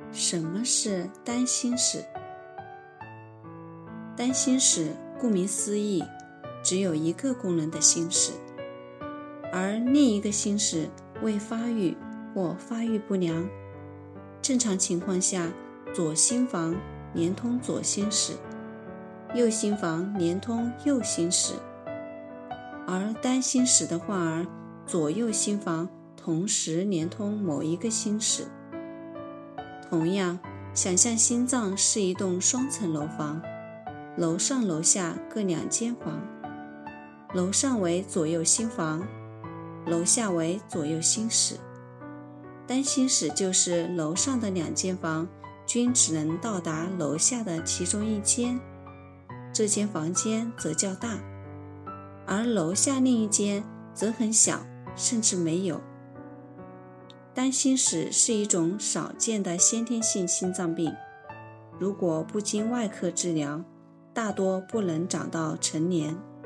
什么是单心室？单心室顾名思义，只有一个功能的心室，而另一个心室未发育或发育不良。正常情况下，左心房连通左心室，右心房连通右心室，而单心室的话左右心房同时连通某一个心室。同样，想象心脏是一栋双层楼房，楼上楼下各2间房，楼上为左右心房，楼下为左右心室。单心室就是楼上的2间房均只能到达楼下的其中1间，这间房间则较大，而楼下另一间则很小，甚至没有。单心室是一种少见的先天性心脏病，如果不经外科治疗，大多不能长到成年。